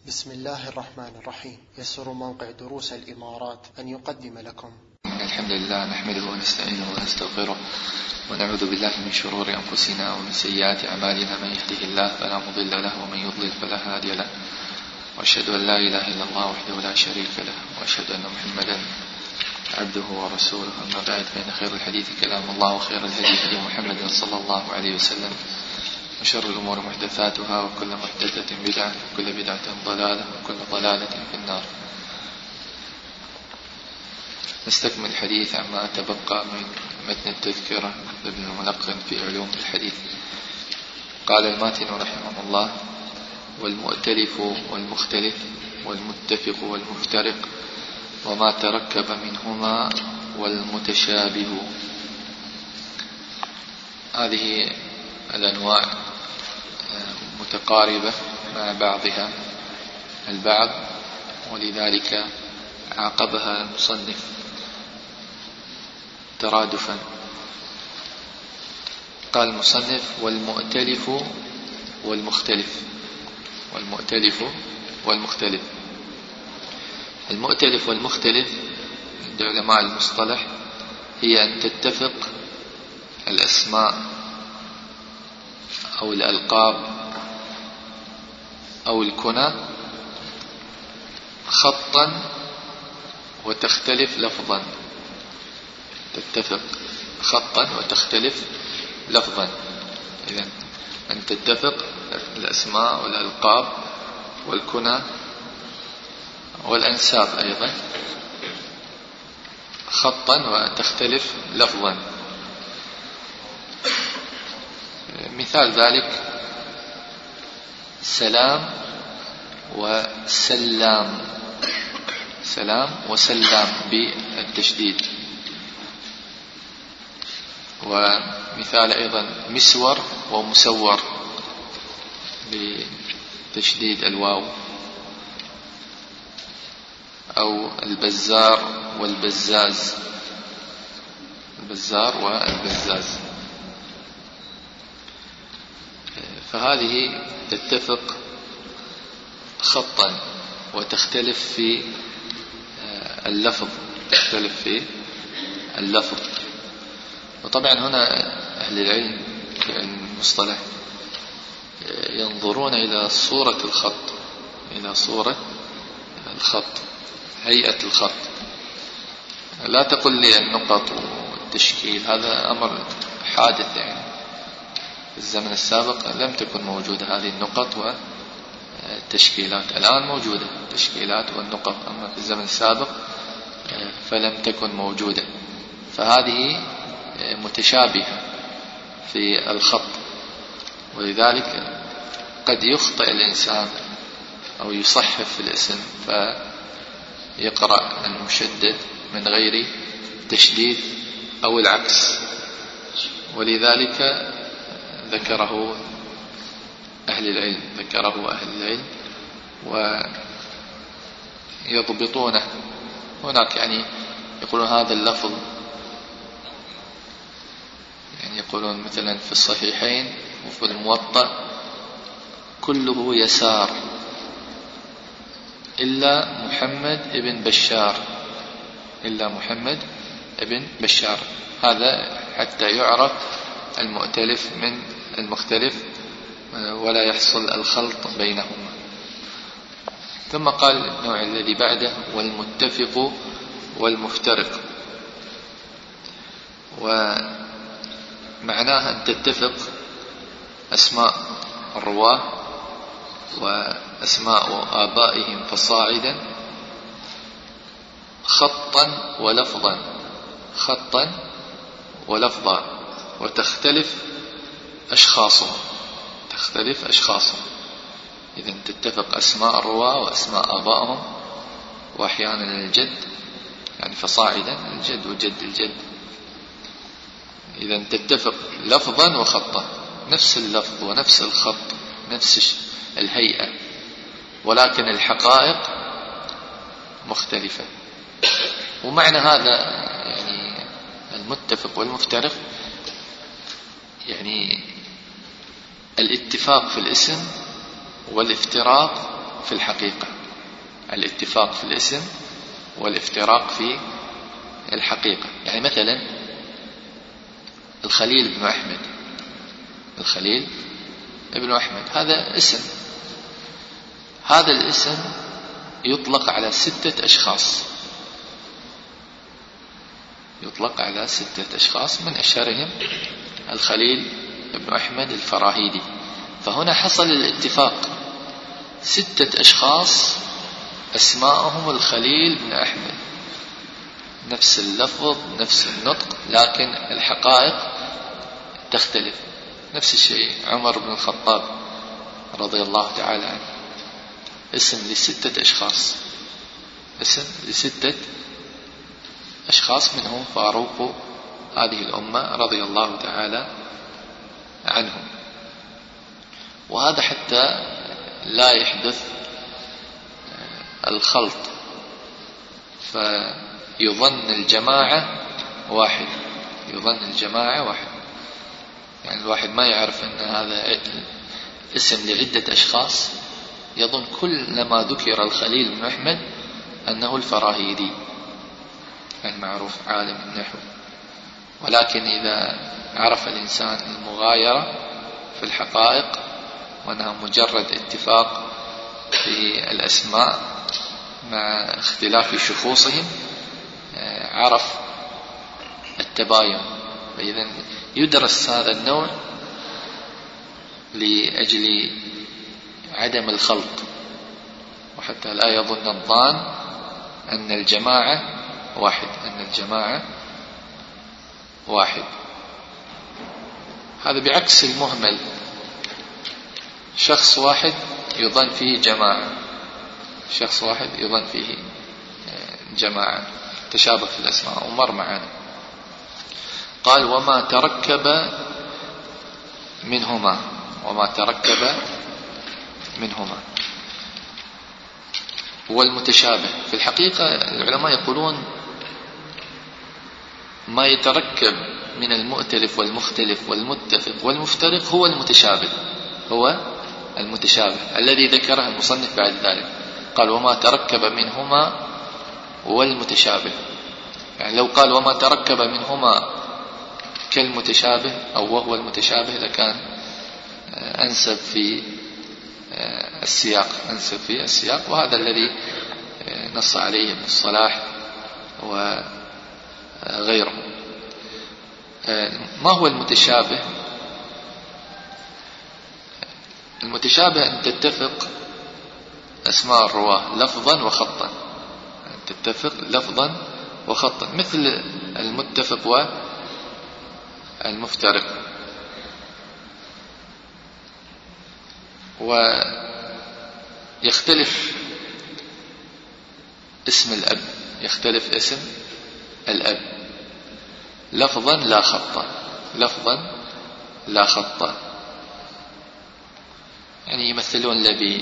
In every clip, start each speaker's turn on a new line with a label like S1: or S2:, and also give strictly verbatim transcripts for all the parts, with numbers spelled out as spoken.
S1: بسم الله الرحمن الرحيم. يسر موقع دروس الإمارات أن يقدم لكم
S2: الحمد لله نحمده ونستعينه ونستغفره ونعوذ بالله من شرور أنفسنا ومن سيئات أعمالنا. من يهده الله فلا مضل له ومن يضلل فلا هادي له، وأشهد أن لا إله إلا الله وحده لا شريك له، وأشهد أن محمدا عبده ورسوله. أما بعد، فإن خير الحديث كلام الله، وخير الهدي هدي محمد صلى الله عليه وسلم، وشر الأمور محدثاتها، وكل محدثة بدعة، وكل بدعة ضلالة، وكل ضلالة في النار. نستكمل الحديث عما تبقى من متن التذكرة لابن الملقن في علوم الحديث. قال الماتن رحمه الله: والمؤتلف والمختلف والمتفق والمفترق وما تركب منهما والمتشابه. هذه الأنواع متقاربة مع بعضها البعض، ولذلك عاقبها المصنف ترادفا. قال المصنف: والمؤتلف والمختلف. والمؤتلف والمختلف. المؤتلف والمختلف عند علماء المصطلح هي أن تتفق الأسماء أو الألقاب أو الكنى خطا وتختلف لفظا. تتفق خطا وتختلف لفظا. إذن أن تتفق الأسماء والألقاب والكنى والأنساب أيضا خطا وتختلف لفظا. مثال ذلك سلام وسلام. سلام وسلام بالتشديد. ومثال أيضا مسور ومسور بتشديد الواو. أو البزار والبزاز. البزار والبزاز. فهذه تتفق خطا وتختلف في اللفظ. تختلف في اللفظ. وطبعا هنا أهل العلم في المصطلح ينظرون إلى صورة الخط، إلى صورة الخط، هيئة الخط. لا تقل لي النقط والتشكيل، هذا أمر حادث. يعني في الزمن السابق لم تكن موجودة هذه النقط والتشكيلات. الآن موجودة التشكيلات والنقط، أما في الزمن السابق فلم تكن موجودة. فهذه متشابهة في الخط، ولذلك قد يخطئ الإنسان أو يصحف الاسم فيقرأ المشدد من غير تشديد أو العكس. ولذلك ذكره أهل العلم ذكره أهل العلم ويضبطونه. هناك يعني يقولون هذا اللفظ، يعني يقولون مثلا في الصحيحين وفي الموطأ كله يسار إلا محمد ابن بشار. إلا محمد ابن بشار. هذا حتى يعرف المؤتلف من المختلف ولا يحصل الخلط بينهما. ثم قال النوع الذي بعده: والمتفق والمفترق. ومعناها أن تتفق أسماء الرواة وأسماء آبائهم فصاعدا خطا ولفظا. خطا ولفظا. وتختلف أشخاصهم. تختلف أشخاصهم. إذن تتفق أسماء الرواة وأسماء آبائهم، وأحيانا الجد، يعني فصاعدا الجد وجد الجد. إذن تتفق لفظا وخطا، نفس اللفظ ونفس الخط، نفس الهيئة، ولكن الحقائق مختلفة. ومعنى هذا يعني المتفق والمفترق يعني الاتفاق في الاسم والافتراق في الحقيقة، الاتفاق في الاسم والافتراق في الحقيقة. يعني مثلا الخليل بن أحمد، الخليل ابن أحمد هذا اسم، هذا الاسم يطلق على ستة أشخاص، يطلق على ستة أشخاص من أشهرهم الخليل ابن أحمد الفراهيدي. فهنا حصل الاتفاق، ستة أشخاص أسماءهم الخليل بن أحمد، نفس اللفظ نفس النطق، لكن الحقائق تختلف. نفس الشيء عمر بن الخطاب رضي الله تعالى عنه، اسم لستة أشخاص، اسم لستة أشخاص منهم فاروق هذه الأمة رضي الله تعالى عنهم. وهذا حتى لا يحدث الخلط، فيظن الجماعة واحد، يظن الجماعة واحد، يعني الواحد ما يعرف أن هذا اسم لعدة أشخاص، يظن كل ما ذكر الخليل بن أحمد أنه الفراهيدي المعروف عالم النحو. ولكن إذا عرف الإنسان المغايرة في الحقائق وأنها مجرد اتفاق في الأسماء مع اختلاف شخوصهم، عرف التباين. فإذا يدرس هذا النوع لأجل عدم الخلط، وحتى لا يظن الظان أن الجماعة واحد، أن الجماعة واحد. هذا بعكس المهمل، شخص واحد يظن فيه جماعة، شخص واحد يظن فيه جماعة، تشابه في الأسماء ومر معنا. قال وما تركب منهما، وما تركب منهما هو المتشابه. في الحقيقة العلماء يقولون ما يتركب من المؤتلف والمختلف والمتفق والمفترق هو المتشابه، هو المتشابه الذي ذكره المصنف بعد ذلك. قال وما تركب منهما والمتشابه، يعني لو قال وما تركب منهما كالمتشابه أو وهو المتشابه لكان أنسب في السياق، أنسب في السياق. وهذا الذي نص عليه ابن الصلاح وغيره. ما هو المتشابه؟ المتشابه أن تتفق أسماء الرواة لفظا وخطا، أن تتفق لفظا وخطا، مثل المتفق والمفترق. ويختلف اسم الأب، يختلف اسم الأب لفظا لا خطا، لفظا لا خطا. يعني يمثلون لبي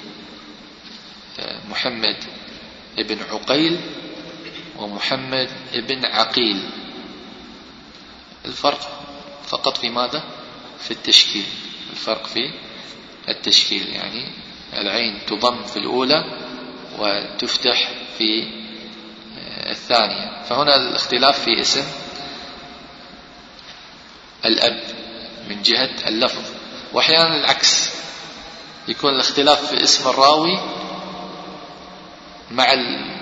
S2: محمد ابن عقيل ومحمد ابن عقيل، الفرق فقط في ماذا؟ في التشكيل، الفرق في التشكيل، يعني العين تضم في الأولى وتفتح في الثانية. فهنا الاختلاف في اسم الأب من جهة اللفظ. وأحيانا العكس، يكون الاختلاف في اسم الراوي مع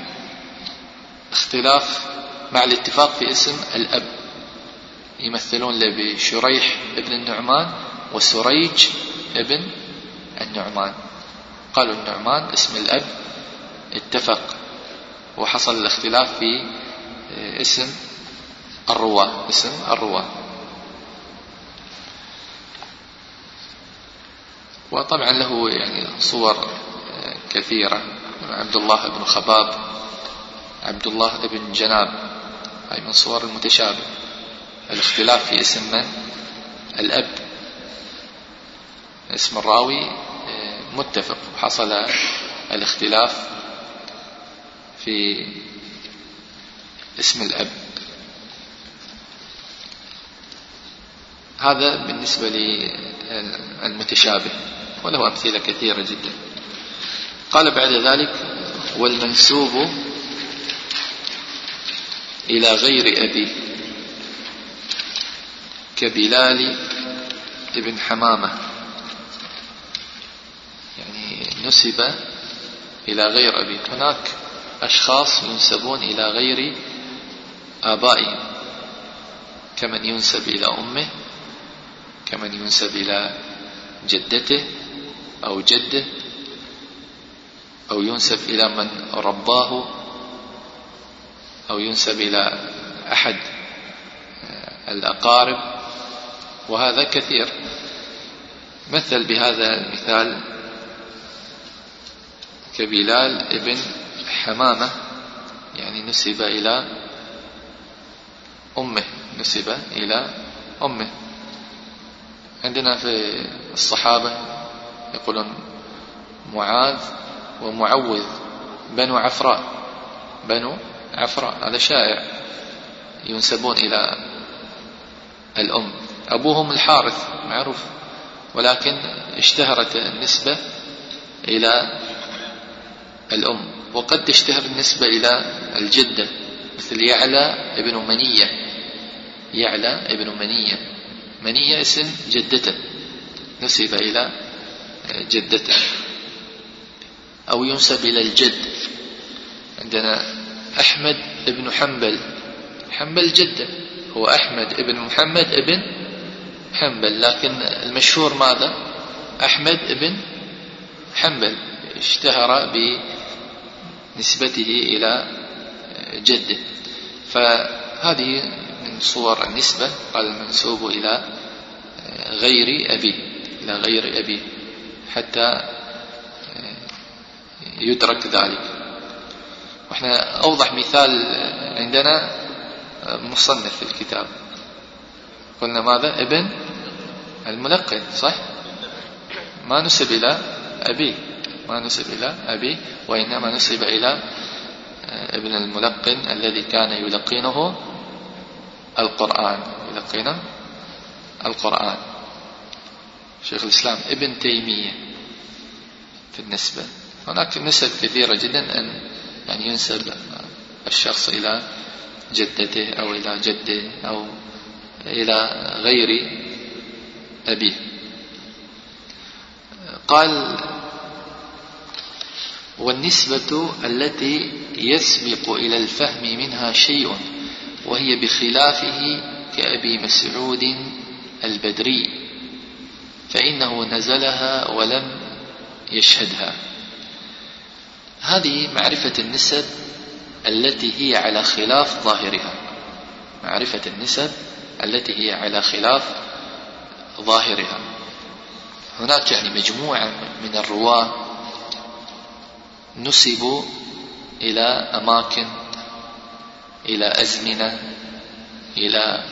S2: الاختلاف مع الاتفاق في اسم الأب. يمثلون له بشريح ابن النعمان وسريج ابن النعمان، قالوا النعمان اسم الأب اتفق، وحصل الاختلاف في اسم الرواة، اسم الرواة. وطبعا له يعني صور كثيرة، عبد الله بن خباب، عبد الله بن جناب، هاي من صور المتشابه، الاختلاف في اسم من؟ الأب. اسم الراوي متفق، وحصل الاختلاف في اسم الأب. هذا بالنسبة للمتشابه، وله أمثلة كثيرة جدا. قال بعد ذلك: والمنسوب إلى غير أبيه كبلال ابن حمامة، يعني نسب إلى غير أبيه. هناك أشخاص ينسبون إلى غير آبائهم، كمن ينسب إلى أمه، كمن ينسب إلى جدته أو جده، أو ينسب إلى من رباه، أو ينسب إلى أحد الأقارب، وهذا كثير. مثل بهذا المثال كبلال ابن حمامة، يعني نسب إلى أمه، نسب إلى أمه. عندنا في الصحابة يقولون معاذ ومعوذ بنو عفراء، بنو عفراء، هذا شائع، ينسبون إلى الأم. أبوهم الحارث معروف، ولكن اشتهرت النسبة إلى الأم، وقد تشتهر النسبة إلى الجدة، مثل يعلى ابن منية، يعلى ابن منية، منية اسم جدته، نسب إلى جدته. أو ينسب إلى الجد، عندنا أحمد ابن حنبل، حنبل جده هو أحمد ابن محمد ابن حنبل، لكن المشهور ماذا؟ أحمد ابن حنبل، اشتهر بنسبته إلى جده. فهذه من صور النسبة، قال المنسوب إلى غير أبيه، إلى غير أبيه، حتى يدرك ذلك. وإحنا أوضح مثال عندنا مصنف في الكتاب، قلنا ماذا؟ ابن الملقن، صح؟ ما نسب إلى أبيه، ما نسب إلى أبيه، وإنما نسب إلى ابن الملقن الذي كان يلقنه القرآن، يلقنه القرآن. شيخ الإسلام ابن تيمية في النسبة. هناك نسب كثيرة جدا أن يعني ينسب الشخص إلى جدته أو إلى جده أو إلى غير أبيه. قال: والنسبة التي يسبق إلى الفهم منها شيء وهي بخلافه كأبي مسعود البدري، فإنه نزلها ولم يشهدها. هذه معرفة النسب التي هي على خلاف ظاهرها، معرفة النسب التي هي على خلاف ظاهرها. هناك يعني مجموعة من الرواة نسبوا إلى أماكن، إلى أزمنة، إلى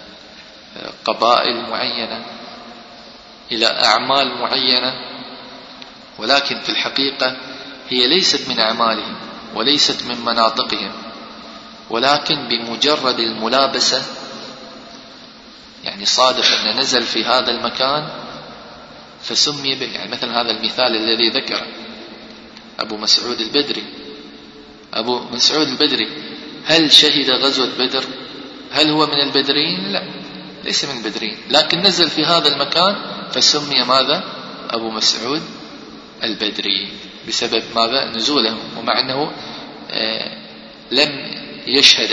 S2: قبائل معينة، إلى أعمال معينة، ولكن في الحقيقة هي ليست من أعمالهم وليست من مناطقهم، ولكن بمجرد الملابسة، يعني صادف أن نزل في هذا المكان فسمي به. يعني مثل هذا المثال الذي ذكره أبو مسعود البدري. أبو مسعود البدري هل شهد غزوة بدر؟ هل هو من البدريين؟ لا، ليس من البدريين، لكن نزل في هذا المكان فسمي ماذا؟ أبو مسعود البدري، بسبب ماذا؟ نزوله، ومع أنه آه لم يشهد.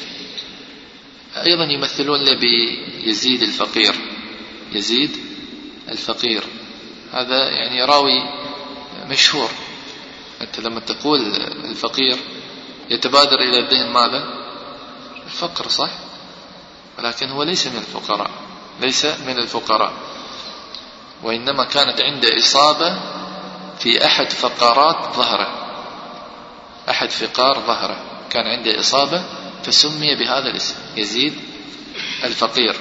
S2: أيضا يمثلون بيزيد الفقير، يزيد الفقير هذا يعني راوي مشهور. أنت لما تقول الفقير يتبادر إلى الذهن ماذا؟ الفقر، صح؟ ولكن هو ليس من الفقراء، ليس من الفقراء، وإنما كانت عنده إصابة في أحد فقرات ظهره، أحد فقار ظهره كان عنده إصابة فسمي بهذا الاسم، يزيد الفقير.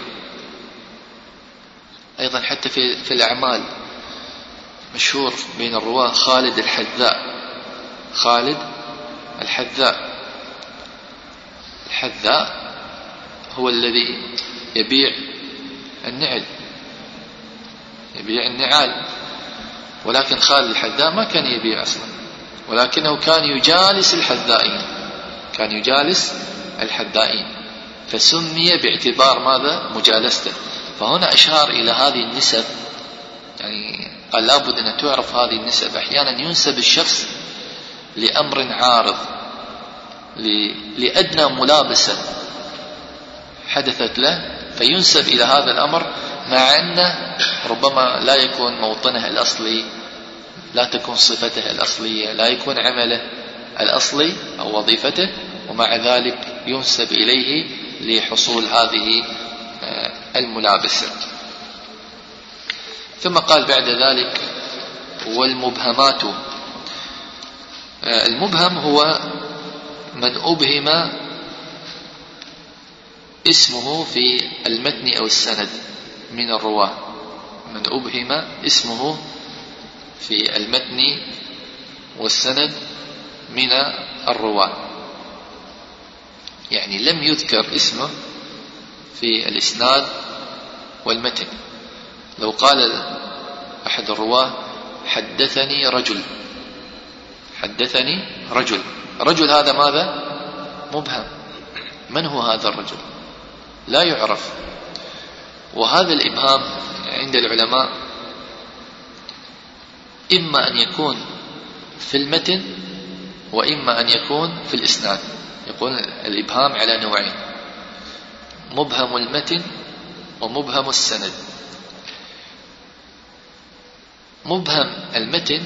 S2: أيضا حتى في, في الأعمال مشهور بين الرواة خالد الحذاء، خالد الحذاء. الحذاء هو الذي يبيع النعل، يبيع النعال، ولكن خالد الحذاء ما كان يبيع أصلا، ولكنه كان يجالس الحذائين، كان يجالس الحذائين فسمي باعتبار ماذا؟ مجالسته. فهنا أشار إلى هذه النسب، يعني قال لابد أن تعرف هذه النسب. أحيانا ينسب الشخص لأمر عارض، لأدنى ملابسة حدثت له فينسب إلى هذا الأمر، مع أنه ربما لا يكون موطنه الأصلي، لا تكون صفته الأصلية، لا يكون عمله الأصلي أو وظيفته، ومع ذلك ينسب إليه لحصول هذه الملابسة. ثم قال بعد ذلك: والمبهمات. المبهم هو من أبهم اسمه في المتن أو السند من الرواة، من أبهم اسمه في المتن والسند من الرواة، يعني لم يذكر اسمه في الإسناد والمتن. لو قال أحد الرواة: حدثني رجل، حدثني رجل، رجل هذا ماذا؟ مبهم. من هو هذا الرجل؟ لا يعرف. وهذا الإبهام عند العلماء إما أن يكون في المتن وإما أن يكون في الإسناد. يقول الإبهام على نوعين: مبهم المتن ومبهم السند. مبهم المتن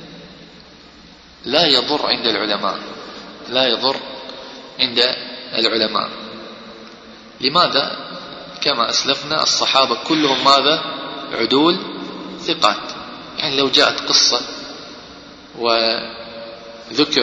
S2: لا يضر عند العلماء، لا يضر عند العلماء. لماذا؟ كما أسلفنا الصحابة كلهم ماذا؟ عدول ثقات. يعني لو جاءت قصة وذكر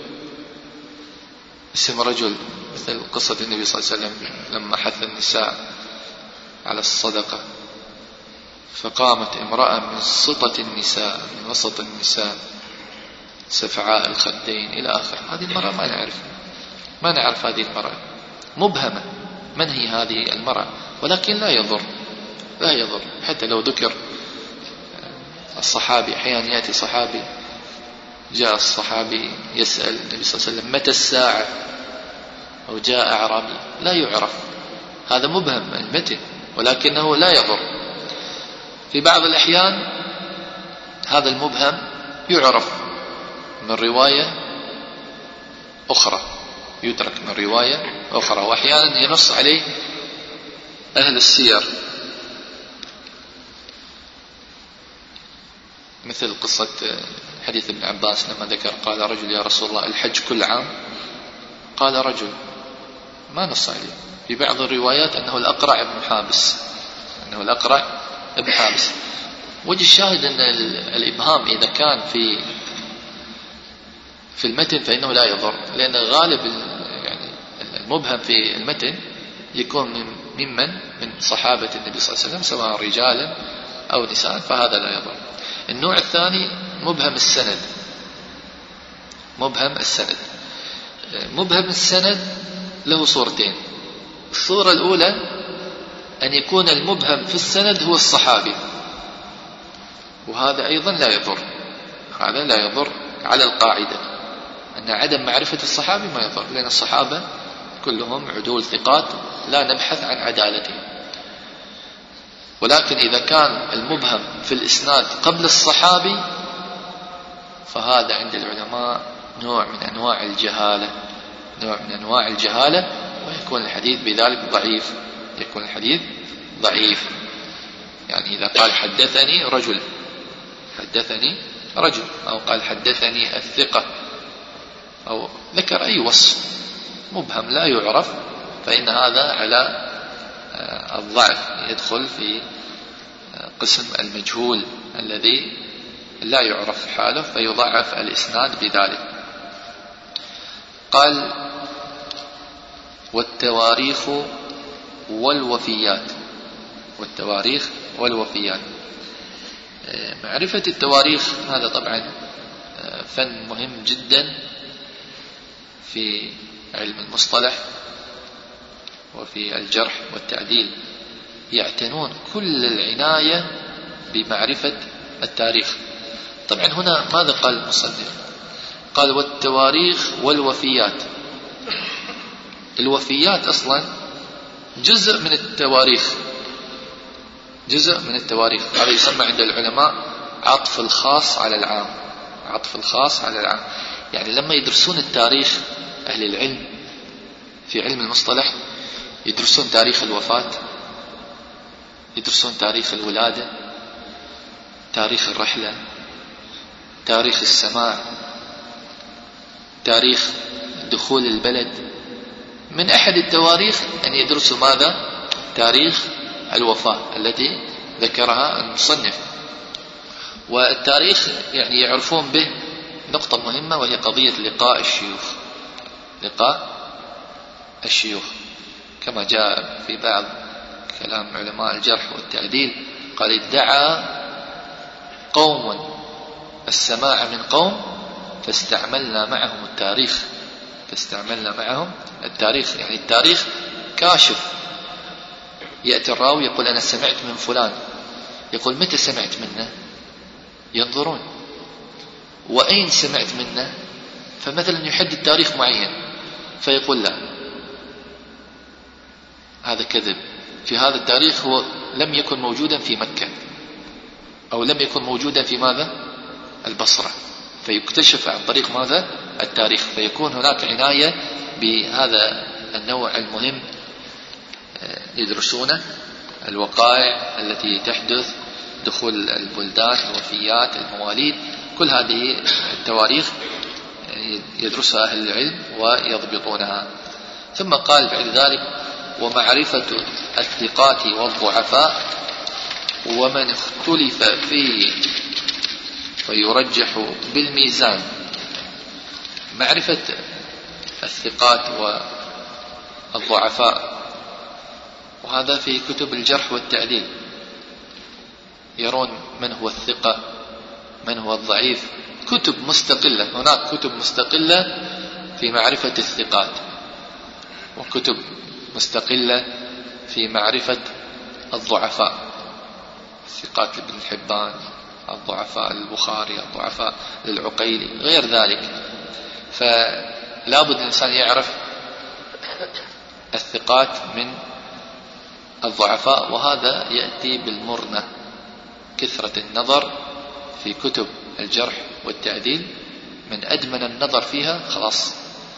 S2: اسم رجل، مثل قصة النبي صلى الله عليه وسلم لما حث النساء على الصدقة، فقامت امرأة من سطة النساء، من وسط النساء، سفعاء الخدين إلى آخر. هذه المرأة ما نعرف، ما نعرف هذه المرأة، مبهمة من هي هذه المرأة، ولكن لا يضر، لا يضر. حتى لو ذكر الصحابي، أحيانا يأتي صحابي، جاء الصحابي يسأل النبي صلى الله عليه وسلم: متى الساعة؟ أو جاء أعرابي، لا يعرف، هذا مبهم المتن، ولكنه لا يضر. في بعض الأحيان هذا المبهم يعرف من رواية أخرى، يدرك من رواية أخرى، وأحيانا ينص عليه أهل السير، مثل قصة حديث ابن عباس لما ذكر قال رجل: يا رسول الله الحج كل عام؟ قال رجل، ما نص عليه. في بعض الروايات أنه الأقرع بن حابس، أنه الأقرع بن حابس. وجه الشاهد أن الإبهام إذا كان في في المتن فإنه لا يضر، لأن غالب يعني المبهم في المتن يكون ممن من صحابة النبي صلى الله عليه وسلم، سواء رجالا أو نساء، فهذا لا يضر. النوع الثاني مبهم السند. مبهم السند مبهم السند له صورتين. الصورة الأولى أن يكون المبهم في السند هو الصحابي، وهذا أيضا لا يضر، هذا لا يضر على القاعدة أن عدم معرفة الصحابي ما يضر، لأن الصحابة كلهم عدول ثقات لا نبحث عن عدالتهم. ولكن إذا كان المبهم في الإسناد قبل الصحابي فهذا عند العلماء نوع من أنواع الجهالة، نوع من أنواع الجهالة، ويكون الحديث بذلك ضعيف، يكون الحديث ضعيف. يعني إذا قال حدثني رجل، حدثني رجل، أو قال حدثني الثقة، أو ذكر أي وصف مبهم لا يعرف، فإن هذا على الضعف، يدخل في قسم المجهول الذي لا يعرف حاله، فيضعف الإسناد بذلك. قال: والتواريخ والوفيات. والتواريخ والوفيات، معرفة التواريخ هذا طبعا فن مهم جدا في علم المصطلح وفي الجرح والتعديل، يعتنون كل العناية بمعرفة التاريخ. طبعا هنا ماذا قال المصنف؟ قال والتواريخ والوفيات. الوفيات أصلا جزء من التواريخ، جزء من التواريخ. هذا يسمى عند العلماء عطف الخاص على العام، عطف الخاص على العام. يعني لما يدرسون التاريخ أهل العلم في علم المصطلح يدرسون تاريخ الوفاة، يدرسون تاريخ الولادة، تاريخ الرحلة، تاريخ السماع، تاريخ دخول البلد. من أحد التواريخ أن يدرسوا ماذا؟ تاريخ الوفاة التي ذكرها المصنف. والتاريخ يعني يعرفون به نقطة مهمة، وهي قضية لقاء الشيوخ، لقاء الشيوخ كما جاء في بعض كلام علماء الجرح والتعديل. قال ادعى قوم السماع من قوم فاستعملنا معهم التاريخ، فاستعملنا معهم التاريخ. يعني التاريخ كاشف. يأتي الراوي يقول أنا سمعت من فلان، يقول متى سمعت منه؟ ينظرون وأين سمعت منه، فمثلا يحدد تاريخ معين فيقول لا هذا كذب، في هذا التاريخ هو لم يكن موجودا في مكة أو لم يكن موجودا في ماذا؟ البصرة. فيكتشف عن طريق ماذا؟ التاريخ. فيكون هناك عناية بهذا النوع المهم، يدرسونه الوقائع التي تحدث، دخول البلدان، الوفيات، المواليد، كل هذه التواريخ يدرسها أهل العلم ويضبطونها. ثم قال بعد ذلك ومعرفة الثقات والضعفاء ومن اختلف فيه فيرجح بالميزان. معرفة الثقات والضعفاء، وهذا في كتب الجرح والتعديل، يرون من هو الثقة من هو الضعيف، كتب مستقلة. هناك كتب مستقلة في معرفة الثقات، وكتب مستقلة في معرفة الضعفاء، الثقات لابن حبان، الضعفاء البخاري، الضعفاء للعقيلي، غير ذلك. فلا بد الإنسان يعرف الثقات من الضعفاء، وهذا يأتي بالمرنة. كثرة النظر في كتب الجرح والتعديل، من أدمن النظر فيها خلاص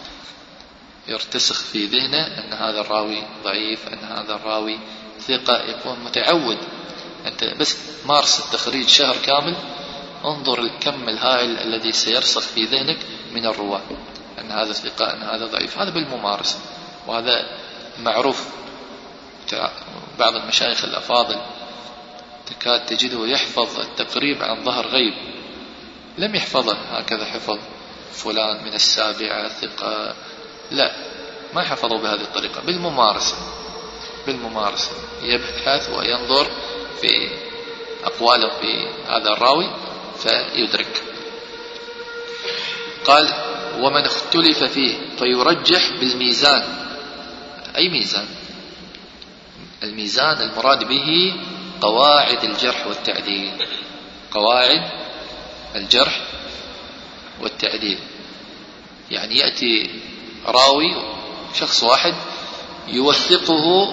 S2: يرتسخ في ذهنه أن هذا الراوي ضعيف، أن هذا الراوي ثقة. يكون متعود. أنت بس مارس التخريج شهر كامل، انظر الكم الهائل الذي سيرسخ في ذهنك من الرواة، أن هذا ثقة، أن هذا ضعيف. هذا بالممارسة، وهذا معروف. بعض المشايخ الأفاضل تكاد تجده يحفظ التقريب عن ظهر غيب، لم يحفظه هكذا حفظ فلان من السابعة ثقة، لا، ما حفظوا بهذه الطريقة. بالممارسة، بالممارسة يبحث وينظر في أقواله في هذا الراوي فيدرك. قال ومن اختلف فيه فيرجح بالميزان. أي ميزان؟ الميزان المراد به قواعد الجرح والتعديل، قواعد الجرح والتعديل. يعني يأتي راوي شخص واحد يوثقه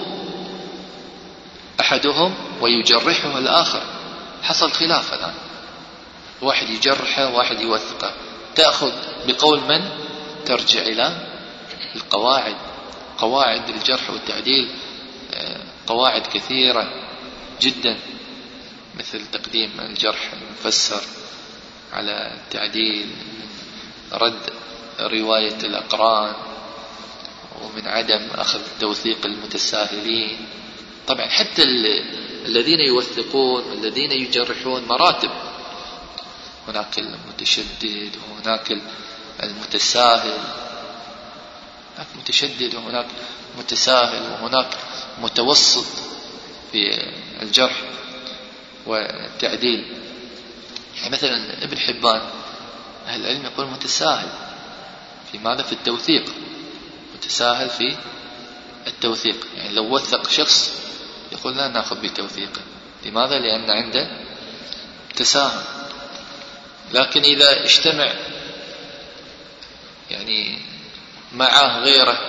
S2: أحدهم ويجرحه الآخر، حصل خلاف الآن، واحد يجرحه واحد يوثقه، تأخذ بقول من؟ ترجع إلى القواعد، قواعد الجرح والتعديل. قواعد كثيرة جدا، مثل تقديم الجرح المفسر على التعديل، رد رواية الأقران، ومن عدم أخذ توثيق المتساهلين. طبعا حتى الذين يوثقون والذين يجرحون مراتب، هناك المتشدد وهناك المتساهل، هناك متشدد وهناك متساهل وهناك متوسط في الجرح والتعديل. يعني مثلا ابن حبان أهل العلم يقول متساهل في ماذا؟ في التوثيق، متساهل في التوثيق. يعني لو وثق شخص يقول لا نأخذ بتوثيقه، لماذا؟ لأن عنده تساهل. لكن إذا اجتمع يعني معه غيره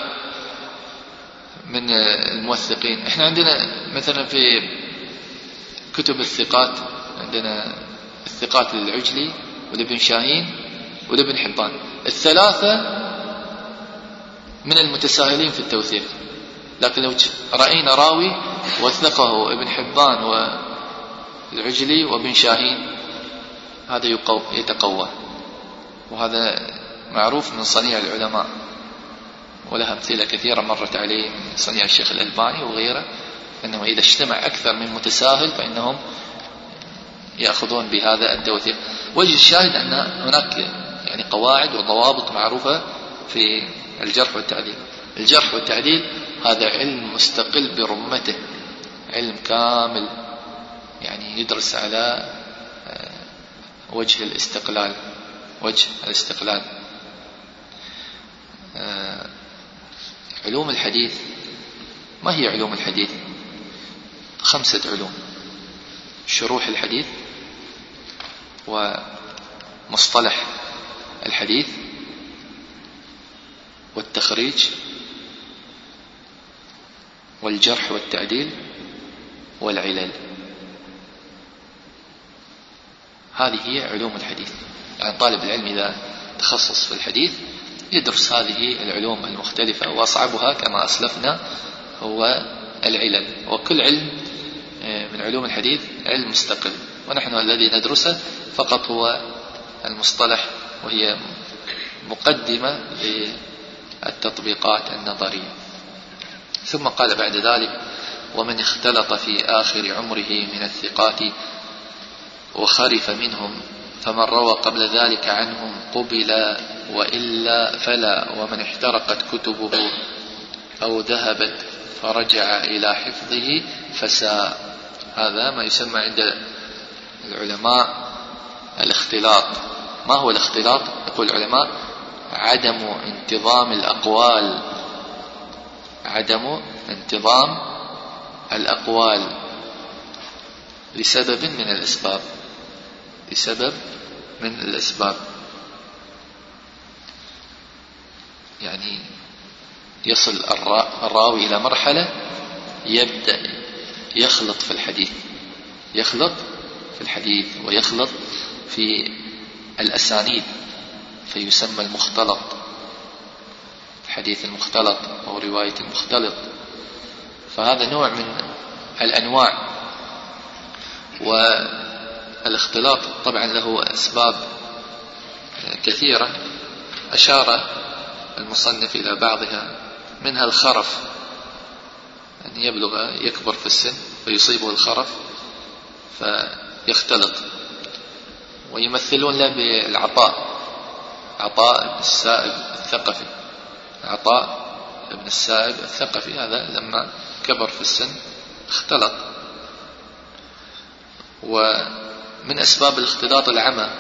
S2: من الموثقين. احنا عندنا مثلا في كتب الثقات عندنا الثقات للعجلي ولابن شاهين ولابن حبان، الثلاثة من المتساهلين في التوثيق، لكن لو رأينا راوي وثقه ابن حبان والعجلي وابن شاهين هذا يتقوى، وهذا معروف من صنيع العلماء، ولها أمثلة كثيرة مرت عليه من صنيع الشيخ الألباني وغيره، أنه إذا اجتمع أكثر من متساهل فإنهم يأخذون بهذا التوثيق. وجه الشاهد أن هناك يعني قواعد وضوابط معروفة في الجرح والتعديل. الجرح والتعديل هذا علم مستقل برمته، علم كامل يعني يدرس على وجه الاستقلال، وجه الاستقلال. علوم الحديث ما هي علوم الحديث؟ خمسة علوم: شروح الحديث، ومصطلح الحديث، والتخريج، والجرح والتعديل، والعلل. هذه هي علوم الحديث. يعني طالب العلم إذا تخصص في الحديث يدرس هذه العلوم المختلفة، وأصعبها كما أسلفنا هو العلل. وكل علم من علوم الحديث علم مستقل، ونحن الذي ندرسه فقط هو المصطلح، وهي مقدمة للتطبيقات النظرية. ثم قال بعد ذلك: ومن اختلط في آخر عمره من الثقات وخرف منهم، فمن روى قبل ذلك عنهم قبل، وإلا فلا. ومن احترقت كتبه أو ذهبت فرجع إلى حفظه فساء. هذا ما يسمى عند العلماء الاختلاط. ما هو الاختلاط؟ يقول العلماء: عدم انتظام الأقوال، عدم انتظام الأقوال لسبب من الأسباب، لسبب من الأسباب. يعني يصل الراوي إلى مرحلة يبدأ يخلط في الحديث، يخلط في الحديث ويخلط في الأسانيد، فيسمى المختلط، الحديث المختلط أو رواية المختلط. فهذا نوع من الأنواع. والاختلاط طبعا له أسباب كثيرة أشار المصنف إلى بعضها، منها الخرف، أن يعني يبلغ يكبر في السن فيصيبه الخرف فيختلط. ويمثلون له بالعطاء، عطاء بن السائب الثقفي، عطاء بن السائب الثقفي هذا لما كبر في السن اختلط. ومن أسباب الاختلاط العمى،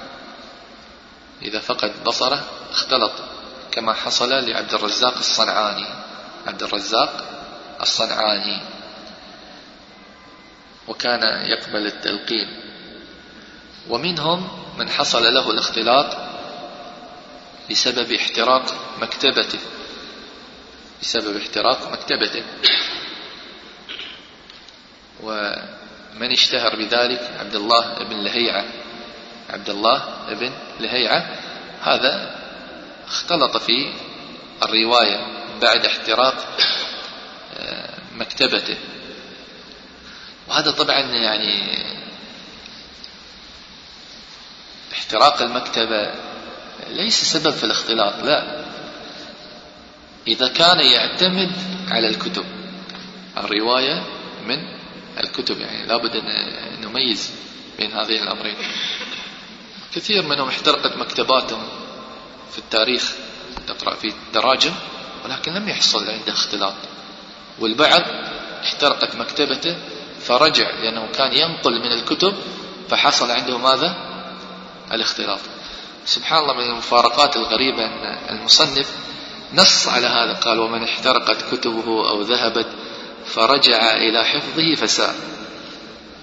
S2: إذا فقد بصره اختلط، كما حصل لعبد الرزاق الصنعاني. عبد الرزاق الصنعاني وكان يقبل التلقين. ومنهم من حصل له الاختلاط بسبب احتراق مكتبته، بسبب احتراق مكتبته. ومن اشتهر بذلك عبد الله بن لهيعة، عبد الله بن لهيعة هذا اختلط في الرواية بعد احتراق مكتبته. وهذا طبعا يعني احتراق المكتبة ليس سبب في الاختلاط، لا، إذا كان يعتمد على الكتب، الرواية من الكتب، يعني لابد أن نميز بين هذين الأمرين. كثير منهم احترقت مكتباتهم في التاريخ، تقرأ في التراجم، ولكن لم يحصل عنده اختلاط. والبعض احترقت مكتبته فرجع لأنه كان ينقل من الكتب فحصل عنده ماذا؟ الاختلاط. سبحان الله، من المفارقات الغريبة أن المصنف نص على هذا، قال: ومن احترقت كتبه أو ذهبت فرجع إلى حفظه فساء.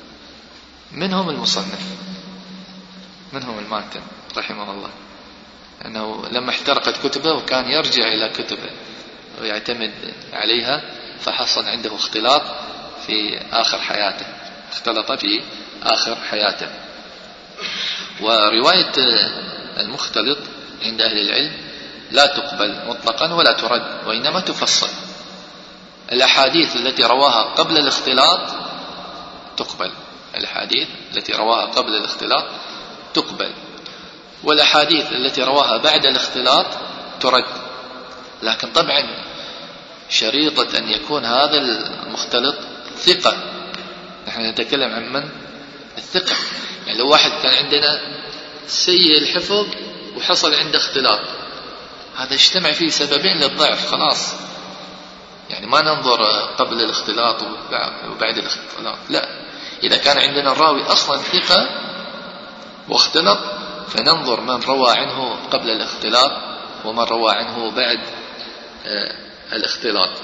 S2: منهم المصنف، منهم الماتن رحمه الله. أنه لما احترقت كتبه وكان يرجع إلى كتبه ويعتمد عليها، فحصل عنده اختلاط في آخر حياته، اختلط في آخر حياته. ورواية المختلط عند أهل العلم لا تقبل مطلقا ولا ترد، وإنما تفصل. الأحاديث التي رواها قبل الاختلاط تقبل، الأحاديث التي رواها قبل الاختلاط تقبل، والأحاديث التي رواها بعد الاختلاط ترد. لكن طبعا شريطة أن يكون هذا المختلط ثقة. نحن نتكلم عن من؟ الثقة. يعني لو واحد كان عندنا سيء الحفظ وحصل عنده اختلاط، هذا اجتمع فيه سببين للضعف، خلاص. يعني ما ننظر قبل الاختلاط وبعد الاختلاط، لا، إذا كان عندنا الراوي أصلا ثقة واختلط فننظر من روى عنه قبل الاختلاط ومن روى عنه بعد الاختلاط.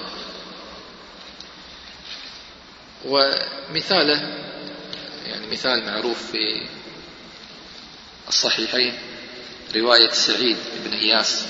S2: ومثاله يعني مثال معروف في الصحيحين رواية سعيد بن إياس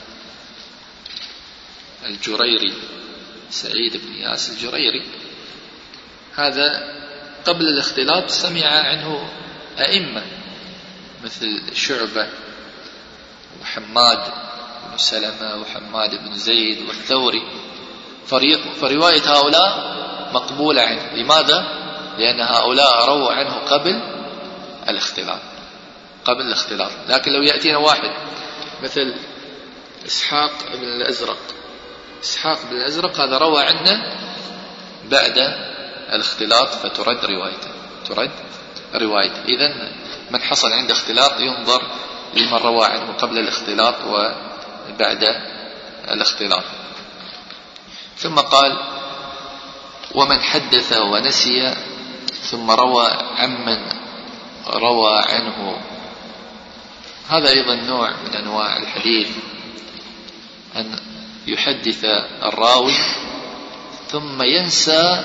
S2: الجريري، سعيد بن إياس الجريري هذا قبل الاختلاط سمع عنه أئمة مثل شعبة وحماد بن سلمة وحماد بن زيد والثوري، فرواية هؤلاء مقبولة عنه. لماذا؟ لأن هؤلاء رووا عنه قبل الاختلاط، قبل الاختلاط. لكن لو يأتينا واحد مثل إسحاق بن الأزرق، إسحاق بن الأزرق هذا روى عنه بعد الاختلاط، فترد روايته، ترد روايته. إذن من حصل عنده اختلاط ينظر لمن روى عنه قبل الاختلاط وبعد الاختلاط. ثم قال: ومن حدث ونسي ثم روى عمن روى عنه. هذا أيضا نوع من أنواع الحديث، أن يحدث الراوي ثم ينسى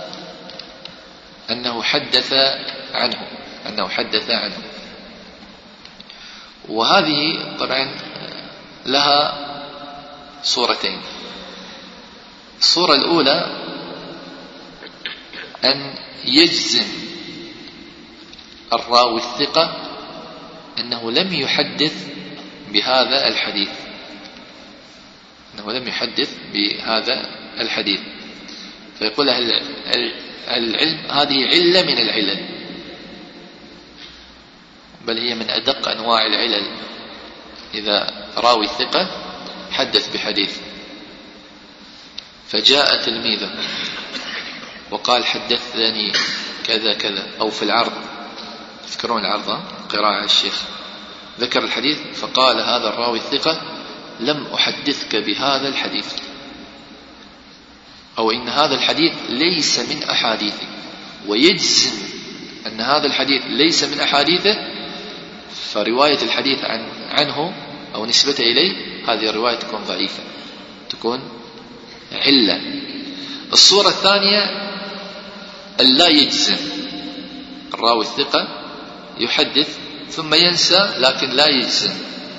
S2: أنه حدث عنه أنه حدث عنه وهذه طبعا لها صورتين. الصورة الأولى أن يجزم الراوي الثقة أنه لم يحدث بهذا الحديث أنه لم يحدث بهذا الحديث فيقول أهل العلم هذه علة من العلل، بل هي من أدق أنواع العلل. إذا راوي الثقة حدث بحديث فجاء تلميذه وقال: حدثني كذا كذا، أو في العرض، تذكرون العرض قراءة الشيخ، ذكر الحديث فقال هذا الراوي الثقة: لم أحدثك بهذا الحديث، أو إن هذا الحديث ليس من أحاديثي، ويجزم أن هذا الحديث ليس من أحاديثه، فرواية الحديث عن عنه أو نسبته إليه هذه الرواية تكون ضعيفة، تكون علة. الصورة الثانية أن لا يجزم الراوي الثقة، يحدث ثم ينسى لكن لا يجزم،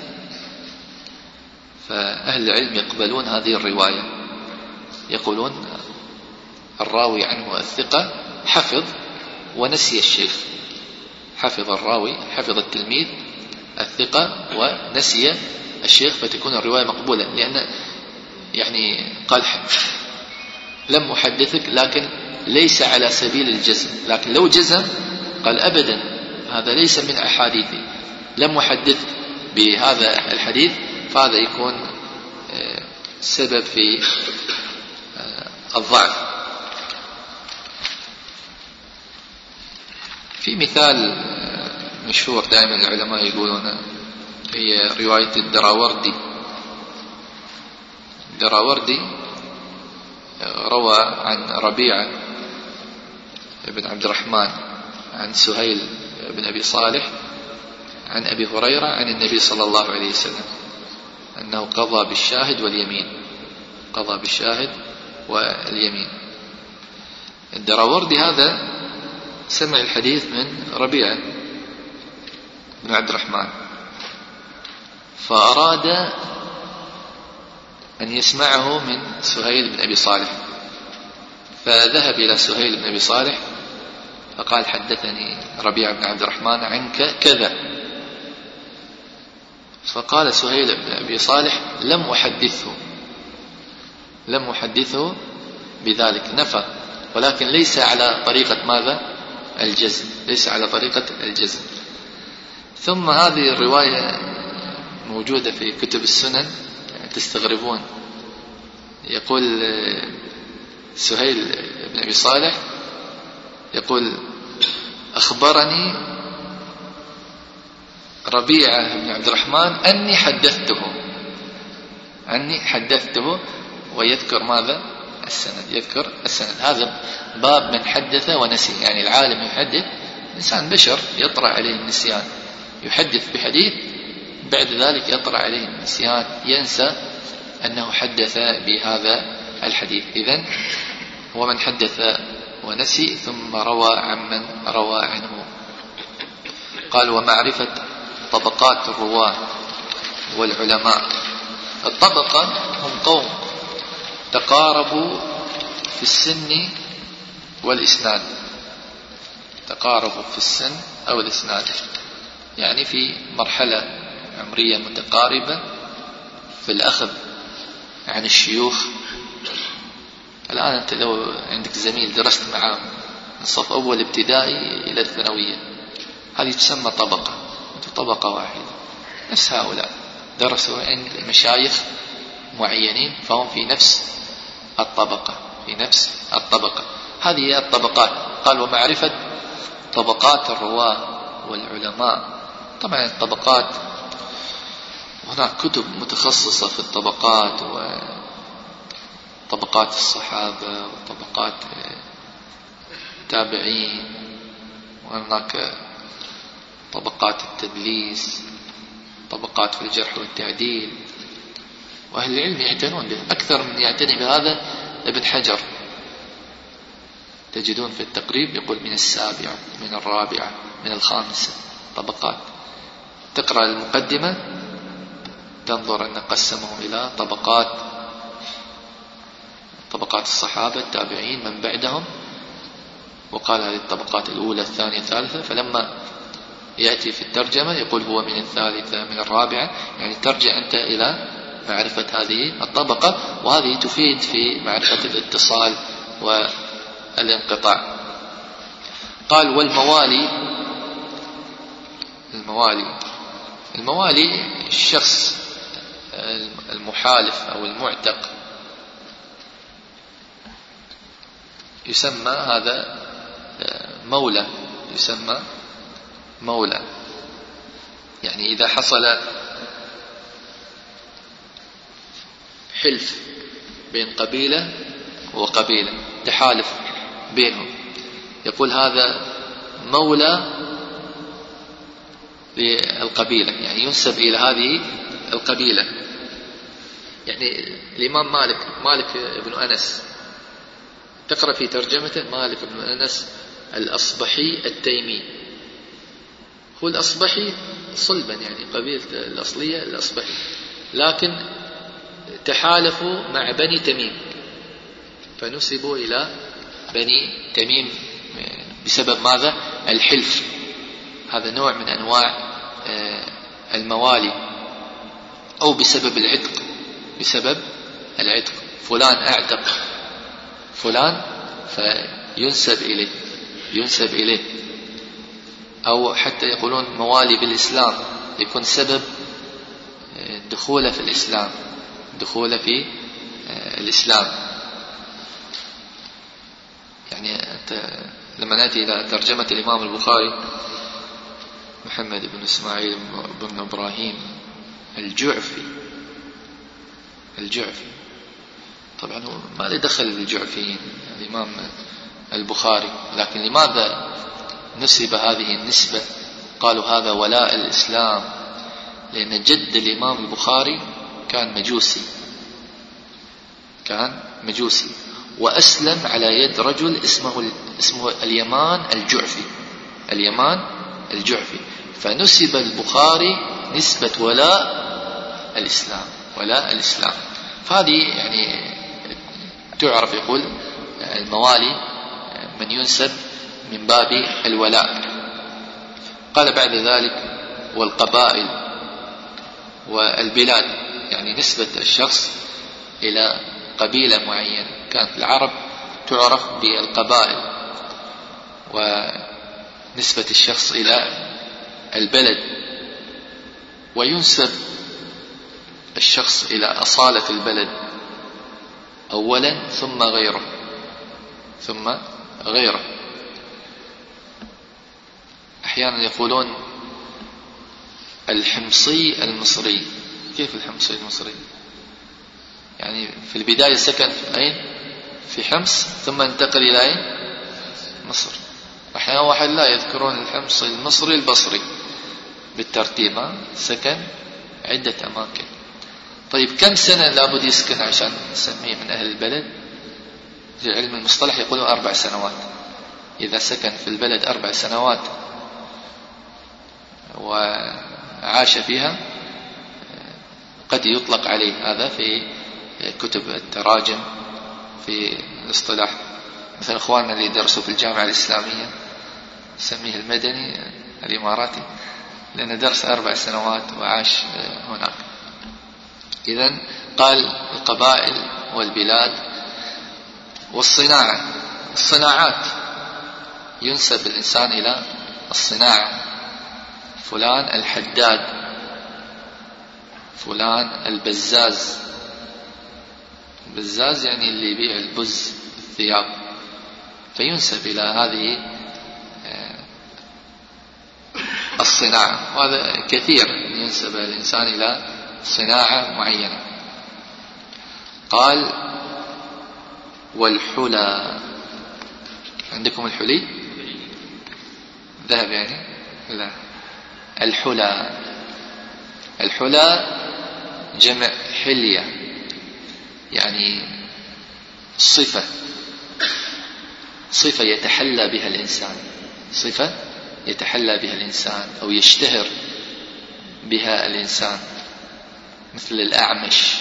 S2: فأهل العلم يقبلون هذه الرواية، يقولون الراوي عنه الثقة حفظ ونسي الشيخ، حفظ الراوي حفظ التلميذ الثقة ونسي الشيخ، فتكون الرواية مقبولة. لأن يعني قال لم أحدثك لكن ليس على سبيل الجزم، لكن لو جزم قال أبدا هذا ليس من أحاديثي، لم أحدثك بهذا الحديث، فهذا يكون سبب في الضعف. في مثال مشهور دائما العلماء يقولون هي رواية الدراوردي. الدراوردي روى عن ربيعة بن عبد الرحمن عن سهيل بن أبي صالح عن أبي هريرة عن النبي صلى الله عليه وسلم أنه قضى بالشاهد واليمين، قضى بالشاهد واليمين. الدراوردي هذا سمع الحديث من ربيعة بن عبد الرحمن، فأراد أن يسمعه من سهيل بن أبي صالح، فذهب إلى سهيل بن أبي صالح فقال: حدثني ربيع بن عبد الرحمن عنك كذا. فقال سهيل بن أبي صالح: لم أحدثه لم أحدثه بذلك، نفى، ولكن ليس على طريقة ماذا؟ الجزم، ليس على طريقة الجزم. ثم هذه الرواية موجودة في كتب السنن، تستغربون. يقول سهيل بن أبي صالح يقول: أخبرني ربيعة بن عبد الرحمن أني حدثته أني حدثته ويذكر ماذا؟ السند، يذكر السند. هذا باب من حدث ونسي، يعني العالم يحدث، إنسان بشر يطرأ عليه النسيان، يحدث بحديث بعد ذلك يطرأ عليه النسيان، ينسى أنه حدث بهذا الحديث. إذن هو من حدث ونسي ثم روى عمن روى عنه. قال: ومعرفة طبقات الرواة والعلماء. الطبقة هم قوم تقاربوا في السن والإسناد، تقاربوا في السن أو الإسناد، يعني في مرحلة عمرية متقاربة في الأخذ عن الشيوخ. الآن أنت لو عندك زميل درست معه من صف أول ابتدائي إلى الثانوية، هذه تسمى طبقة، طبقة واحدة. نفس هؤلاء درسوا عند مشايخ معينين، فهم في نفس الطبقة في نفس الطبقة هذه هي الطبقات. قال: ومعرفة طبقات الرواة والعلماء. طبعا الطبقات هناك كتب متخصصة في الطبقات، وطبقات الصحابة وطبقات التابعين، وهناك طبقات التدليس، طبقات في الجرح والتعديل، وأهل العلم يعتنون به. أكثر من يعتني بهذا ابن حجر، تجدون في التقريب يقول من السابعة، من الرابعة، من الخامسة، طبقات. تقرأ المقدمة تنظر أن قسمهم إلى طبقات، طبقات الصحابة التابعين من بعدهم، وقال هذه الطبقات الأولى الثانية الثالثة. فلما يأتي في الترجمة يقول هو من الثالثة من الرابعة، يعني ترجع أنت إلى معرفة هذه الطبقة، وهذه تفيد في معرفة الاتصال والانقطاع. قال: والموالي. الموالي الموالي الشخص المحالف أو المعتق، يسمى هذا مولى، يسمى مولى. يعني إذا حصل حلف بين قبيلة وقبيلة، تحالف بينهم، يقول هذا مولى للقبيلة، يعني ينسب إلى هذه القبيلة. يعني الإمام مالك مالك بن أنس، تقرأ في ترجمته مالك بن أنس الأصبحي التيمي. هو الأصبحي صلبا، يعني قبيلة الأصلية الأصبحي، لكن تحالفوا مع بني تميم فنسبوا إلى بني تميم بسبب ماذا؟ الحلف. هذا نوع من أنواع الموالي. أو بسبب العتق، بسبب العتق، فلان أعتق فلان فينسب إليه ينسب إليه. أو حتى يقولون موالي بالإسلام، يكون سبب دخوله في الإسلام، دخوله في الإسلام. يعني لما نأتي إلى ترجمة الإمام البخاري محمد بن إسماعيل بن إبراهيم الجعفي الجعفي طبعا هو ما له دخل الجعفيين الإمام البخاري، لكن لماذا نسب هذه النسبة؟ قالوا هذا ولاء الإسلام، لأن جد الإمام البخاري كان مجوسي كان مجوسي وأسلم على يد رجل اسمه اسمه اليمان الجعفي اليمان الجعفي فنسب البخاري نسبة ولاء الإسلام ولا الإسلام. فهذه يعني تعرف، يقول الموالي من ينسب من باب الولاء. قال بعد ذلك والقبائل والبلاد، يعني نسبة الشخص إلى قبيلة معينة. كانت العرب تعرف بالقبائل، ونسبة الشخص إلى البلد، وينسب الشخص إلى أصالة البلد أولا ثم غيره ثم غيره. أحيانا يقولون الحمصي المصري. كيف الحمصي المصري؟ يعني في البداية سكن في أين؟ في حمص، ثم انتقل إلى أين؟ مصر. أحيانا واحد لا يذكرون الحمصي المصري البصري بالترتيب، سكن عدة أماكن. طيب كم سنة لابد يسكن عشان نسميه من أهل البلد؟ في علم المصطلح يقولون أربع سنوات. إذا سكن في البلد أربع سنوات وعاش فيها قد يطلق عليه هذا في كتب التراجم في الاصطلاح. مثل أخواننا اللي درسوا في الجامعة الإسلامية نسميه المدني الإماراتي، لأنه درس أربع سنوات وعاش هناك. إذن قال القبائل والبلاد والصناعة. الصناعات ينسب الإنسان إلى الصناعة، فلان الحداد، فلان البزاز. البزاز يعني اللي يبيع البز الثياب، فينسب إلى هذه الصناعة. وهذا كثير ينسب الإنسان إلى صناعة معينة. قال والحلى. عندكم الحلي؟ ذهب يعني؟ لا، الحلى. الحلى جمع حلية، يعني صفة صفة يتحلى بها الإنسان، صفة يتحلى بها الإنسان أو يشتهر بها الإنسان، مثل الأعمش،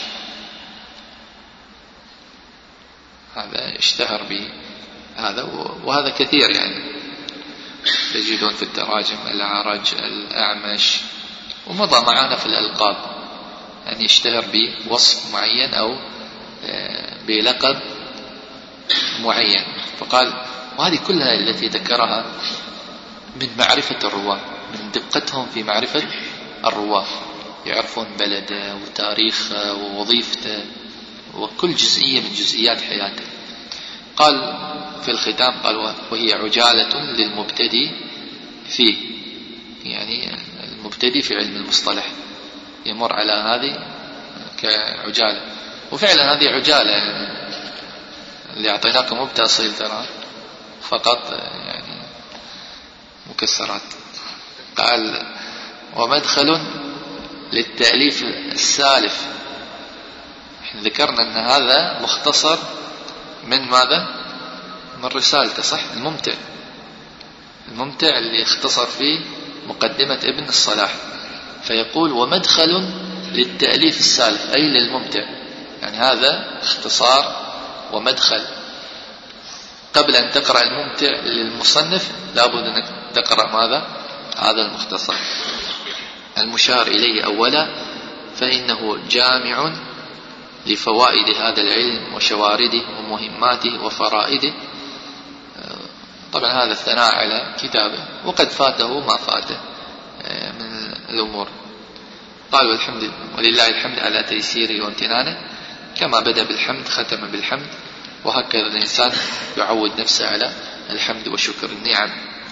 S2: هذا اشتهر بهذا. وهذا كثير يعني تجدون في التراجم الأعرج، الأعمش. ومضى معنا في الألقاب، يعني يشتهر بوصف معين أو بلقب معين. فقال وهذه كلها التي ذكرها من معرفة الرواة، من دقتهم في معرفة الرواة، يعرفون بلده وتاريخه ووظيفته وكل جزئية من جزئيات حياته. قال في الختام قال وهي عجالة للمبتدئ فيه، يعني المبتدئ في علم المصطلح يمر على هذه كعجالة. وفعلا هذه عجالة، يعني اللي أعطيناكم مو بتأصيل ترى، فقط يعني مكسرات. قال ومدخل للتأليف السالف. ذكرنا أن هذا مختصر من ماذا؟ من رسالته، صح؟ الممتع الممتع اللي اختصر فيه مقدمة ابن الصلاح. فيقول ومدخل للتأليف السالف، أي للممتع، يعني هذا اختصار ومدخل. قبل أن تقرأ الممتع للمصنف لابد أنك تقرأ ماذا؟ هذا المختصر المشار إليه أولا، فإنه جامع لفوائد هذا العلم وشوارده ومهماته وفرائده. طبعا هذا الثناء على كتابه، وقد فاته ما فاته من الأمور. قال والحمد ولله الحمد على تيسيره وامتنانه، كما بدأ بالحمد ختم بالحمد، وهكذا الإنسان يعود نفسه على الحمد وشكر النعم.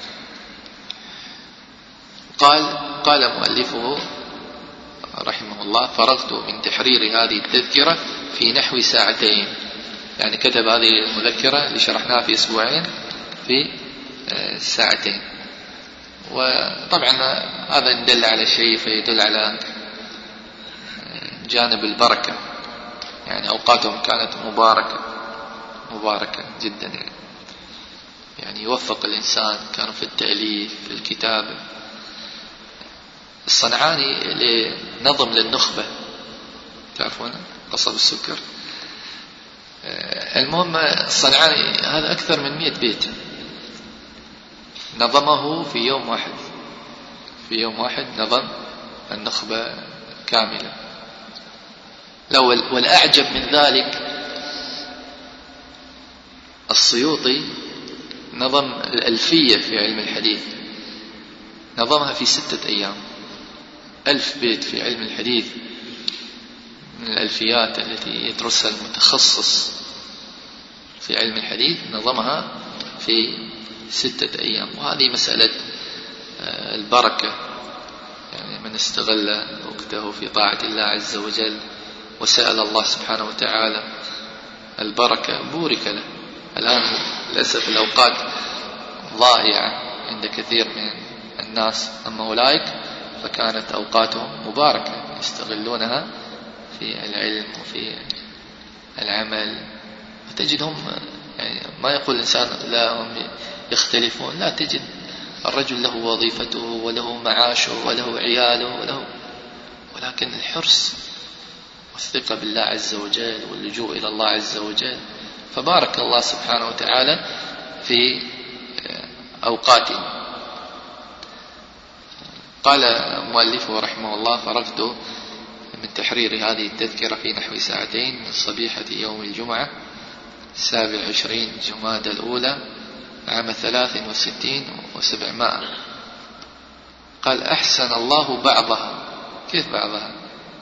S2: قال قال مؤلفه رحمه الله فرغت من تحرير هذه التذكرة في نحو ساعتين، يعني كتب هذه المذكرة اللي شرحناها في أسبوعين في ساعتين. وطبعا هذا يدل على شيء، فيدل على جانب البركة، يعني أوقاتهم كانت مباركة مباركة جدا، يعني, يعني يوفق الإنسان، كانوا في التأليف في الكتابة. الصنعاني لنظم للنخبة تعرفون قصب السكر. المهم الصنعاني هذا أكثر من مئة بيت نظمه في يوم واحد، في يوم واحد نظم النخبة كاملة. والأعجب من ذلك السيوطي نظم الألفية في علم الحديث، نظمها في ستة أيام، ألف بيت في علم الحديث من الألفيات التي يدرسها المتخصص في علم الحديث، نظمها في ستة أيام. وهذه مسألة البركة، يعني من استغل وقته في طاعة الله عز وجل وسأل الله سبحانه وتعالى البركة بورك له. الآن للأسف الأوقات ضائعة عند كثير من الناس، أما أولئك فكانت أوقاتهم مباركة يستغلونها في العلم وفي العمل. فتجدهم يعني ما يقول الإنسان لا هم يختلفون، لا، تجد الرجل له وظيفته وله معاشه وله عياله وله، ولكن الحرص والثقة بالله عز وجل واللجوء إلى الله عز وجل. فبارك الله سبحانه وتعالى في أوقاتهم. قال مؤلفه رحمه الله: فرغت من تحرير هذه التذكرة في نحو ساعتين من صبيحة يوم الجمعة السابع عشرين جمادى الأولى عام ثلاث وستين وسبعمائة. قال: أحسن الله بعضها. كيف بعضها؟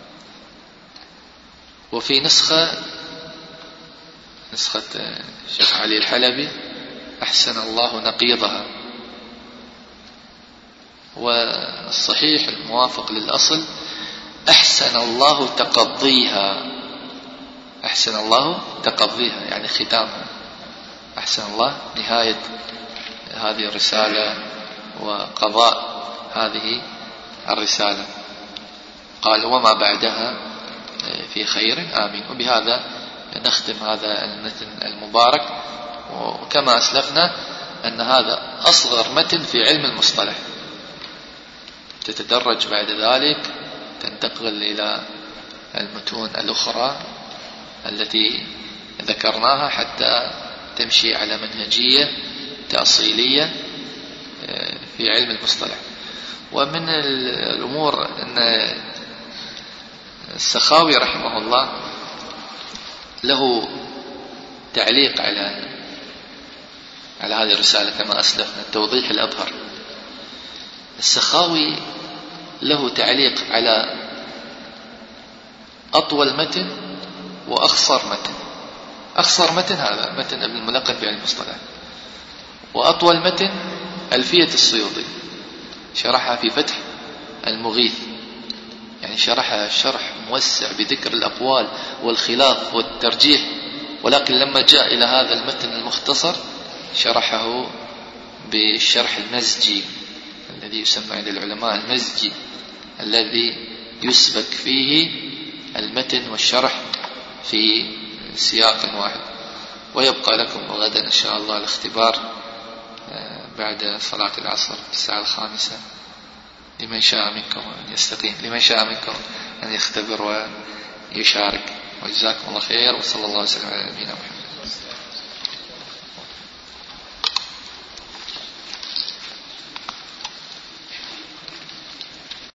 S2: وفي نسخة نسخة الشيخ علي الحلبي: أحسن الله نقيضها. والصحيح الموافق للأصل: أحسن الله تقضيها. أحسن الله تقضيها يعني ختامها، أحسن الله نهاية هذه الرسالة وقضاء هذه الرسالة. قال: وما بعدها في خير آمين. وبهذا نختم هذا المتن المبارك. وكما أسلفنا أن هذا أصغر متن في علم المصطلح، تتدرج بعد ذلك تنتقل إلى المتون الأخرى التي ذكرناها حتى تمشي على منهجية تأصيلية في علم المصطلح. ومن الأمور أن السخاوي رحمه الله له تعليق على على هذه الرسالة كما أسلفنا، التوضيح الأظهر. السخاوي له تعليق على أطول متن وأخصر متن. أخصر متن هذا متن ابن الملقن في علم المصطلح، وأطول متن ألفية السيوطي شرحها في فتح المغيث، يعني شرحها شرح موسع بذكر الأقوال والخلاف والترجيح. ولكن لما جاء إلى هذا المتن المختصر شرحه بالشرح المزجي الذي يسمى عند العلماء المزجي، الذي يسبك فيه المتن والشرح في سياق واحد. ويبقى لكم غدا إن شاء الله الاختبار بعد صلاة العصر الساعة الخامسة، لمن شاء منكم أن يستقيم، لمن شاء منكم أن يختبر ويشارك. وجزاكم الله خير، وصلى الله وسلم على نبينا محمد.